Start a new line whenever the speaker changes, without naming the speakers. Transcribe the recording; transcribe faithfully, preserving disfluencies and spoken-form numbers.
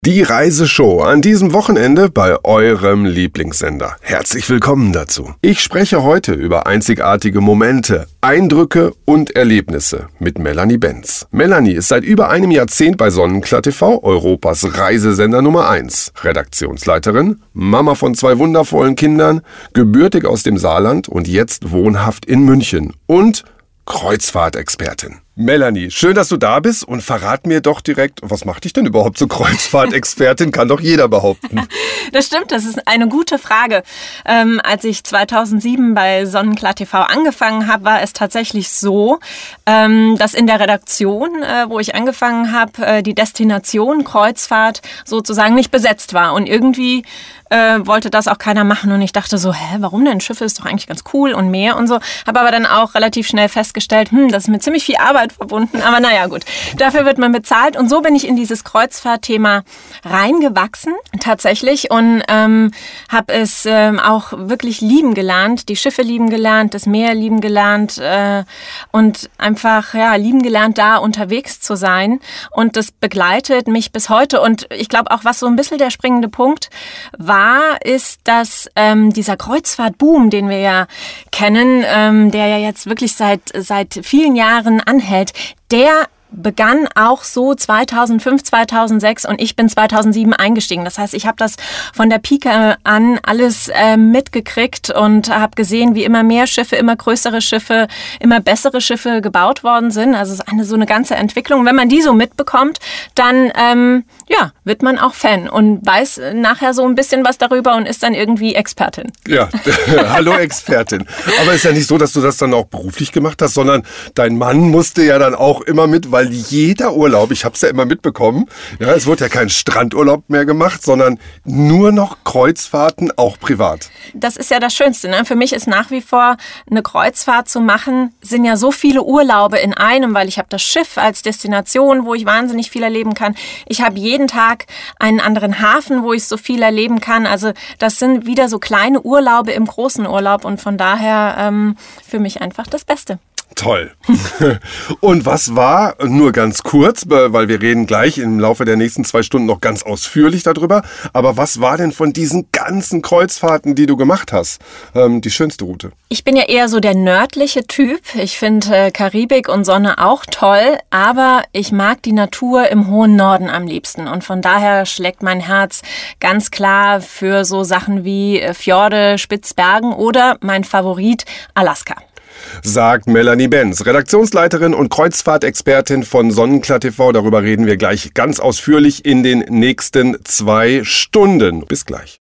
Die Reiseshow an diesem Wochenende bei eurem Lieblingssender. Herzlich willkommen dazu. Ich spreche heute über einzigartige Momente, Eindrücke und Erlebnisse mit Melanie Benz. Melanie ist seit über einem Jahrzehnt bei Sonnenklar T V, Europas Reisesender Nummer eins. Redaktionsleiterin, Mama von zwei wundervollen Kindern, gebürtig aus dem Saarland und jetzt wohnhaft in München und Kreuzfahrtexpertin. Melanie, schön, dass du da bist und verrat mir doch direkt, was macht dich denn überhaupt zur Kreuzfahrtexpertin? Kann doch jeder behaupten.
Das stimmt, das ist eine gute Frage. Ähm, als ich zweitausendsieben bei Sonnenklar T V angefangen habe, war es tatsächlich so, ähm, dass in der Redaktion, äh, wo ich angefangen habe, äh, die Destination Kreuzfahrt sozusagen nicht besetzt war. Und irgendwie äh, wollte das auch keiner machen. Und ich dachte so, hä, warum denn? Schiffe ist doch eigentlich ganz cool und Meer und so. Habe aber dann auch relativ schnell festgestellt, hm, das ist mit ziemlich viel Arbeit verbunden. Aber naja, gut. Dafür wird man bezahlt. Und so bin ich in dieses Kreuzfahrtthema reingewachsen, tatsächlich. Und ähm, habe es ähm, auch wirklich lieben gelernt. Die Schiffe lieben gelernt, das Meer lieben gelernt. Äh, und einfach, ja, lieben gelernt, da unterwegs zu sein. Und das begleitet mich bis heute. Und ich glaube auch, was so ein bisschen der springende Punkt war, ist, dass ähm, dieser Kreuzfahrtboom, den wir ja kennen, ähm, der ja jetzt wirklich seit, seit vielen Jahren anhält, der begann auch so zweitausendfünf, zweitausendsechs und ich bin zweitausendsieben eingestiegen. Das heißt, ich habe das von der Pike an alles äh, mitgekriegt und habe gesehen, wie immer mehr Schiffe, immer größere Schiffe, immer bessere Schiffe gebaut worden sind. Also es ist eine so eine ganze Entwicklung. Wenn man die so mitbekommt, dann ähm, ja, wird man auch Fan und weiß nachher so ein bisschen was darüber und ist dann irgendwie Expertin.
Ja, hallo Expertin. Aber ist ja nicht so, dass du das dann auch beruflich gemacht hast, sondern dein Mann musste ja dann auch immer mit, weil Weil jeder Urlaub, ich habe es ja immer mitbekommen, ja, es wird ja kein Strandurlaub mehr gemacht, sondern nur noch Kreuzfahrten, auch privat.
Das ist ja das Schönste, ne? Für mich ist nach wie vor eine Kreuzfahrt zu machen, sind ja so viele Urlaube in einem, weil ich habe das Schiff als Destination, wo ich wahnsinnig viel erleben kann. Ich habe jeden Tag einen anderen Hafen, wo ich so viel erleben kann. Also das sind wieder so kleine Urlaube im großen Urlaub und von daher ähm, für mich einfach das Beste.
Toll. Und was war, nur ganz kurz, weil wir reden gleich im Laufe der nächsten zwei Stunden noch ganz ausführlich darüber, aber was war denn von diesen ganzen Kreuzfahrten, die du gemacht hast, ähm, die schönste Route?
Ich bin ja eher so der nördliche Typ. Ich finde äh, Karibik und Sonne auch toll, aber ich mag die Natur im hohen Norden am liebsten und von daher schlägt mein Herz ganz klar für so Sachen wie äh, Fjorde, Spitzbergen oder mein Favorit Alaska.
Sagt Melanie Benz, Redaktionsleiterin und Kreuzfahrtexpertin von Sonnenklar T V. Darüber reden wir gleich ganz ausführlich in den nächsten zwei Stunden. Bis gleich.